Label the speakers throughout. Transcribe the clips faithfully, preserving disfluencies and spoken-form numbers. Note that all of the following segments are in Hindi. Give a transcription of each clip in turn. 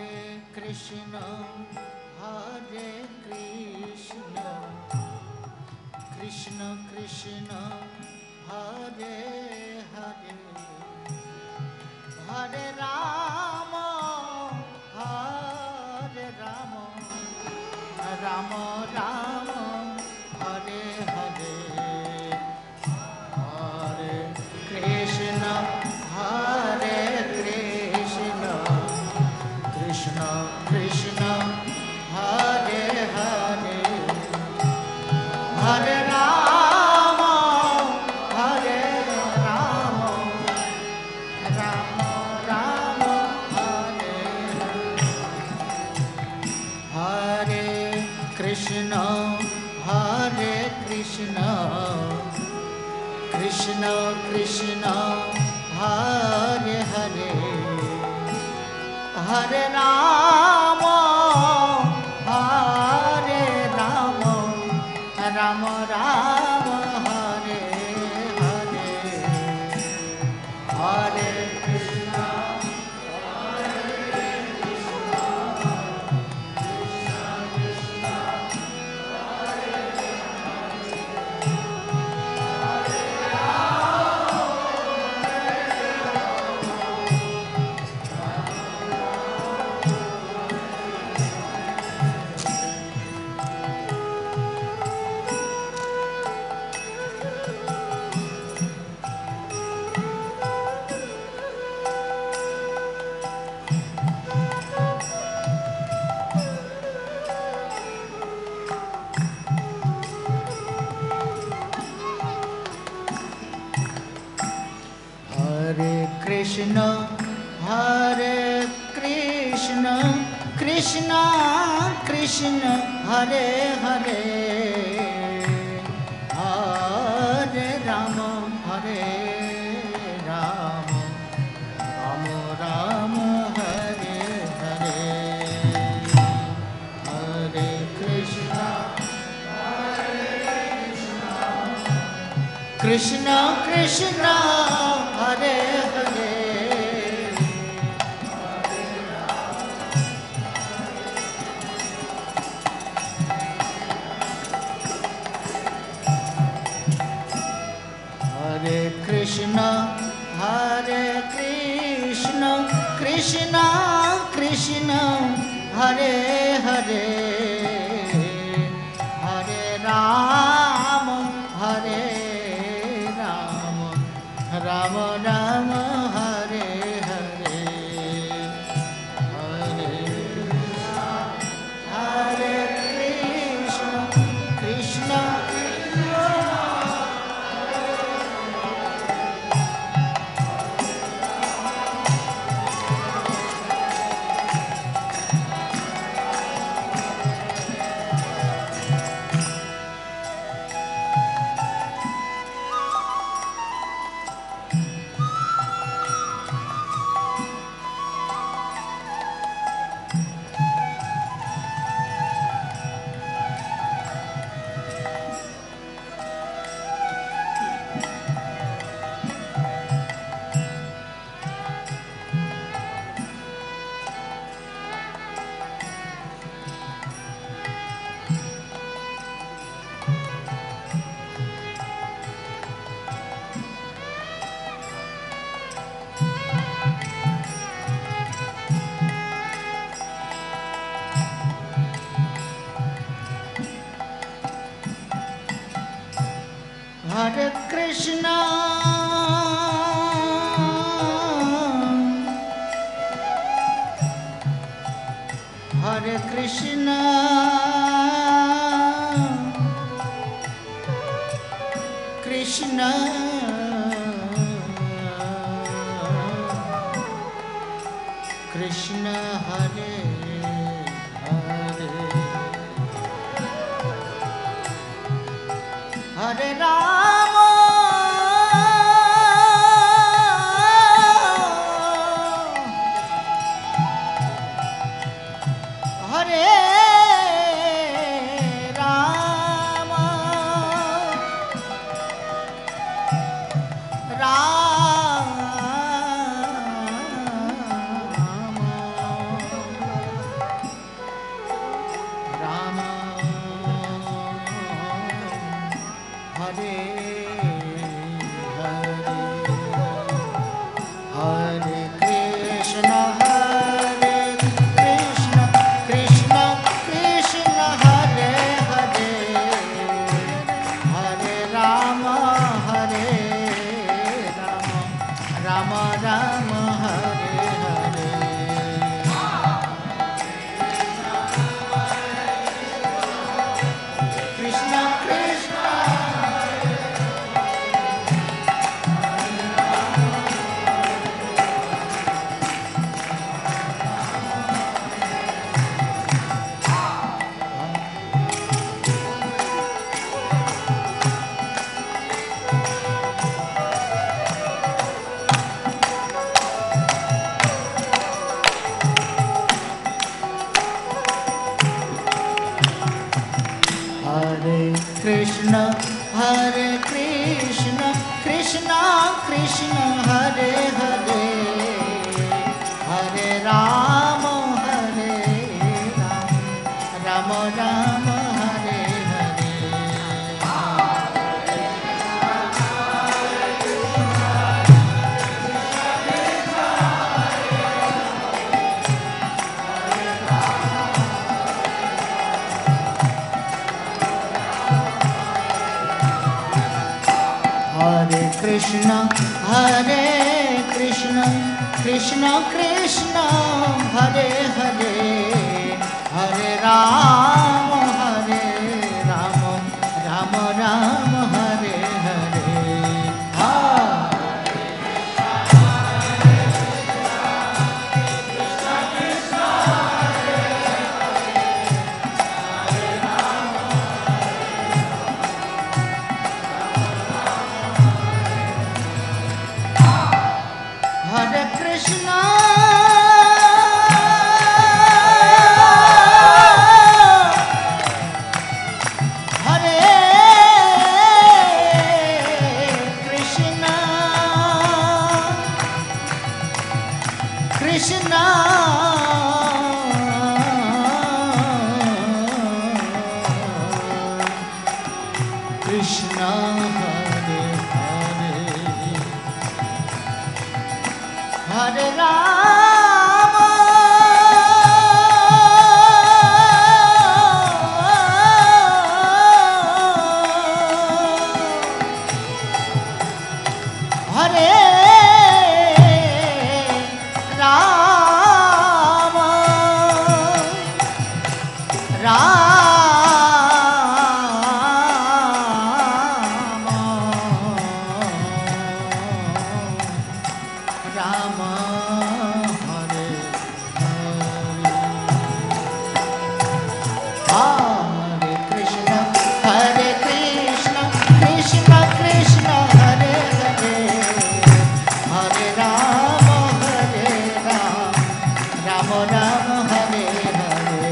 Speaker 1: Krishna, Hare Krishna, Krishna Krishna, Hare Hare, Hare Rama, Hare Rama, Rama Rama, Hare Hare, Hare Krishna, Hare Krishna, Krishna Krishna, Hare Hare, Hare Rama, Hare Rama, Rama Rama, Hare Hare, Krishna, Hare Krishna, Krishna Krishna, Hare Hare, Hare Rama, Hare Rama, Rama Rama, Hare Hare, Hare Krishna, Hare Krishna, Krishna Krishna, Hare Krishna, Hare Krishna, Krishna Krishna, Hare Hare, Hare Rama, Hare Rama, Rama Rama, Hare Hare, Hare Krishna, Hare Krishna, Krishna Krishna, Hare Hare, Hare Krishna, Hare Krishna, Krishna Krishna, Hare Hare, Hare Rama, Hare Rama, Rama Rama, Hare Hare, Hare Krishna, Hare Krishna, Krishna Hare Krishna, Hare Krishna, Krishna Krishna, Hare Hare, Hare Rama, Hare Rama, Rama Krishna हरे कृष्ण कृष्ण कृष्ण हरे हरे हरे राम हरे राम राम राम हरे हरे हरे कृष्ण हरे कृष्ण कृष्ण कृष्ण हरे हरे हरे राम हरे राम राम राम हरे हरे हरे कृष्ण हरे कृष्ण कृष्ण कृष्ण हरे हरे हरे राम हरे राम राम राम हरे हरे हरे कृष्ण हरे कृष्ण कृष्ण कृष्ण हरे हरे हरे राम हरे राम राम राम हरे हरे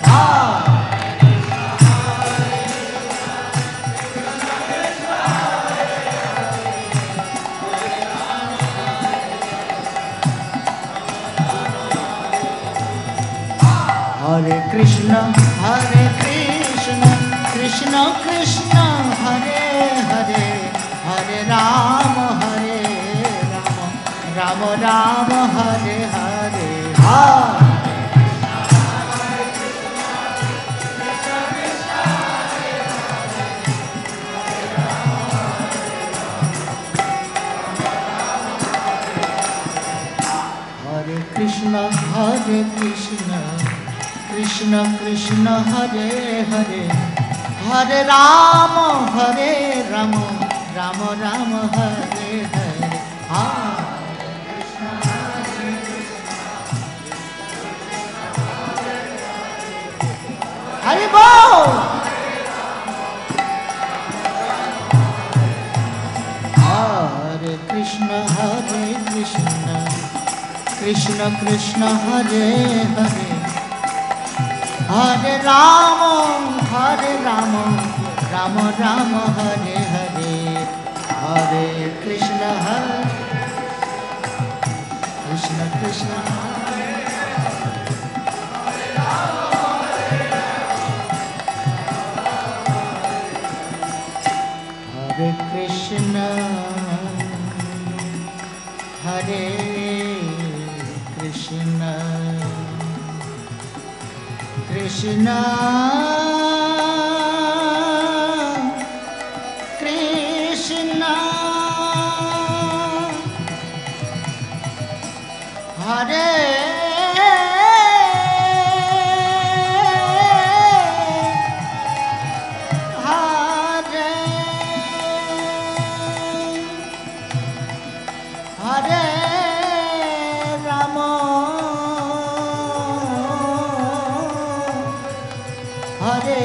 Speaker 1: हरे कृष्ण हरे कृष्ण कृष्ण कृष्ण हरे हरे हरे राम हरे राम राम राम हरे हरे हरे कृष्ण हरे कृष्ण कृष्ण कृष्ण हरे हरे हरे राम हरे राम राम राम हरे हरे हरे बोल हरे कृष्ण हरे कृष्ण कृष्ण कृष्ण हरे हरे हरे राम हरे राम राम राम हरे हरे हरे कृष्ण हरे कृष्ण कृष्ण हरे कृष्ण हरे कृष्ण कृष्ण कृष्ण हरे हरे हरे राम हरे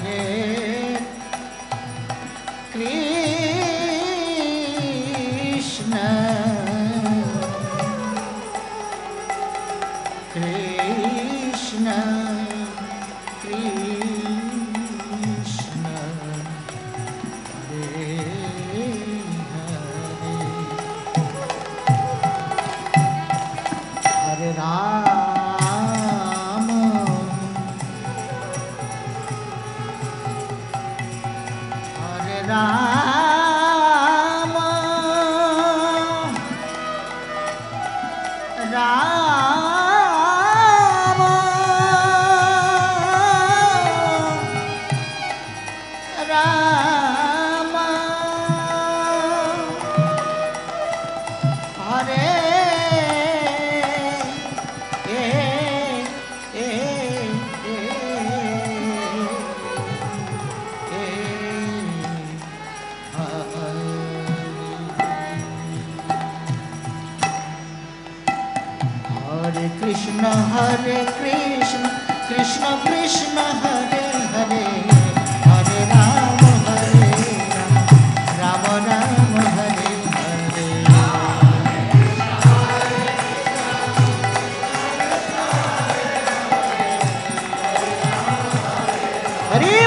Speaker 1: Hare Krishna Krishna Krishna Hare Hare Hare Ram Hare Ram Ram Ram Hare Hare Krishna, Hare Krishna, Krishna Krishna, Hare Hare, Hare Rama, Hare Rama, Rama Rama, Hare Hare. Hare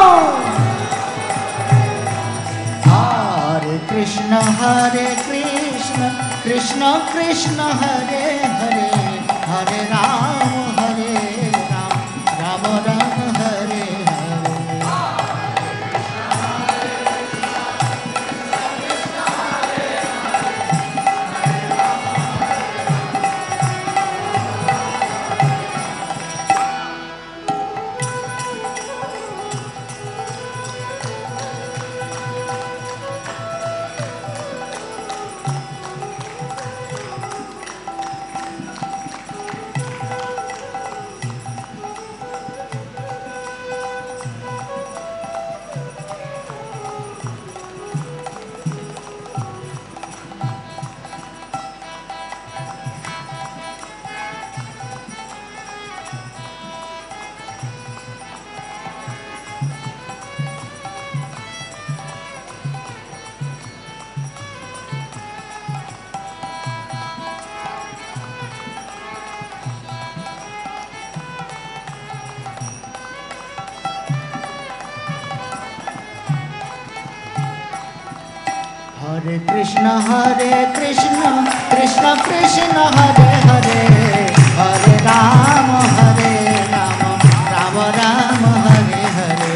Speaker 1: Hare Krishna, Hare Krishna, Krishna Krishna, Hare Hare, Hare Ram, Hare Ram, Rama Rama, Hare Hare. Hare Krishna, Hare Krishna, Krishna Krishna, Hare Hare, Hare Rama, Hare Rama, Rama Rama, Hare Hare.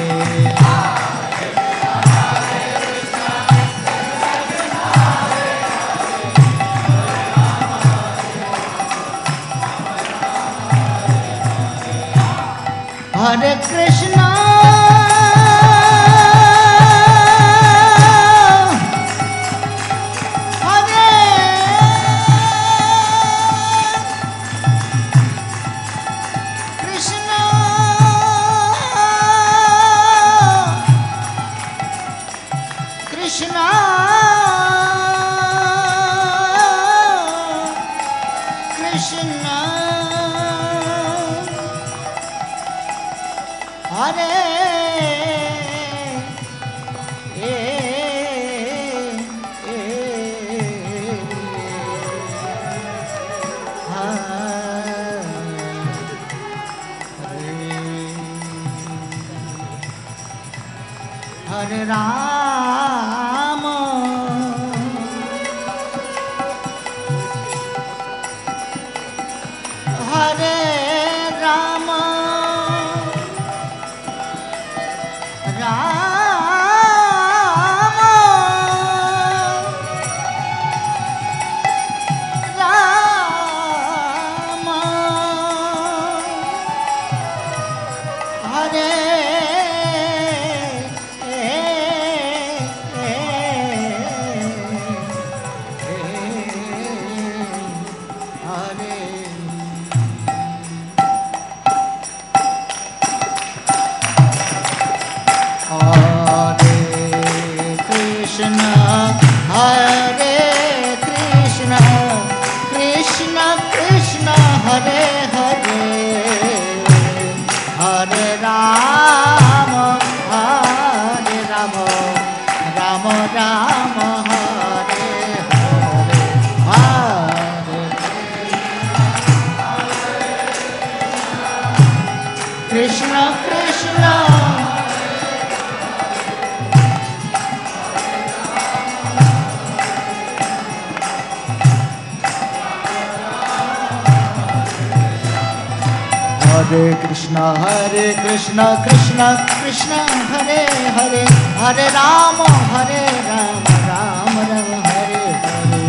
Speaker 1: Hare Krishna, Krishna Krishna Hare Hare Rama Hare Rama Rama Rama Hare Hare Krishna, Krishna Krishna, Hare Hare, Hare Rama. Krishna Krishna हरे कृष्ण हरे कृष्ण कृष्ण कृष्ण हरे हरे हरे राम हरे राम राम राम हरे हरे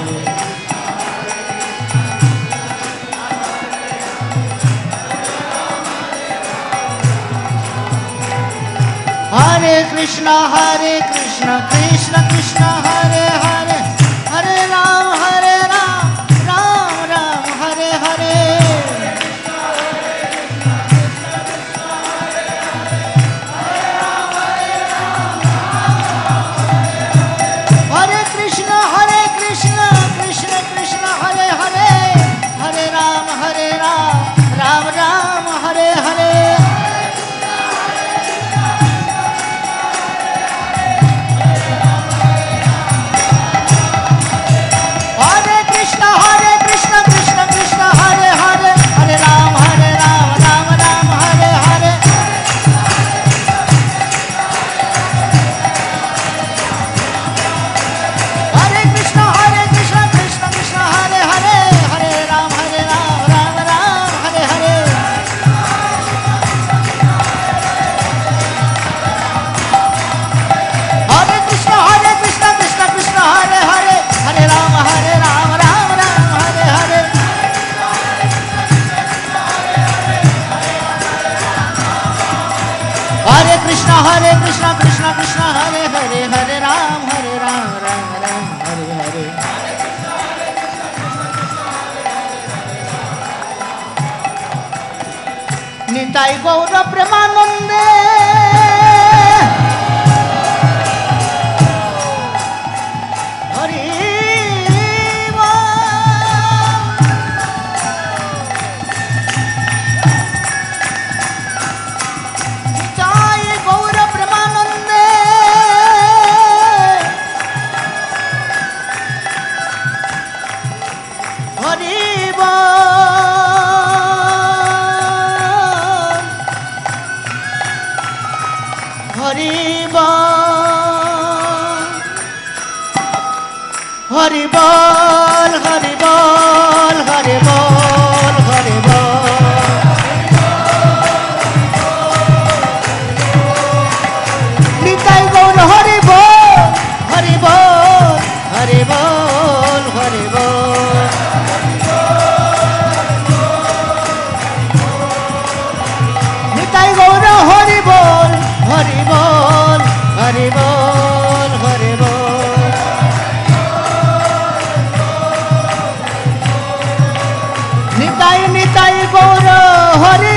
Speaker 1: हरे कृष्ण हरे कृष्ण कृष्ण कृष्ण हरे हरे हरे राम हरे राम राम राम हरे हरे हरे कृष्ण हरे कृष्ण कृष्ण कृष्ण हरे हरे हरे राम हरे राम राम राम हरे हरे हरे कृष्ण कृष्ण कृष्ण हरे हरे हरे राम हरे राम राम राम हरे हरे निताई गौर प्रेमानंदे हरि हरि बोल हरि बोल हरि बोल हरि बोल निताई गौर हरि बोल हरि बोल हरि बोल हरि बोल निताई गौर हरि बोल हरि बोल हरि बोल हरि बोल निताई निताई गौर हरि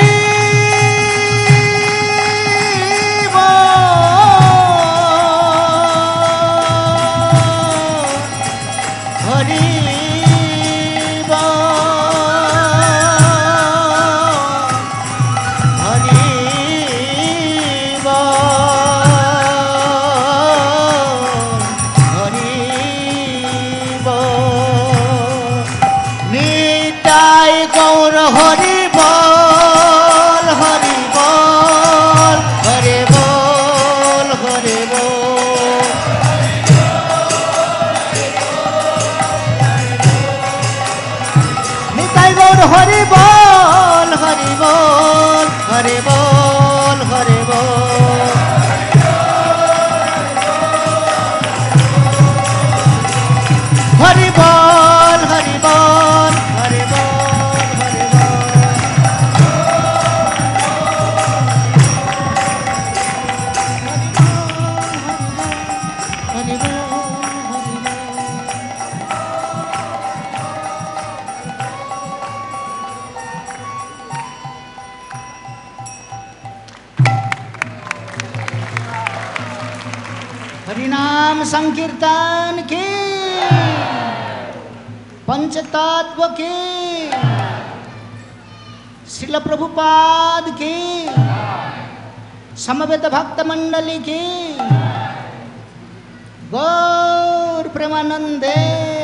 Speaker 1: हरि गौर हरि बोल हरि बोल हरि बोल हरि बोल निताई गौर हरि बोल हरि बोल हरि बोल हरि बोल हरि बोल हरि बोल हरि बोल हरिनाम संकीर्तन की पंचतत्व की श्रील प्रभुपाद की समवेत भक्त मंडली की गौर प्रेमानंदे।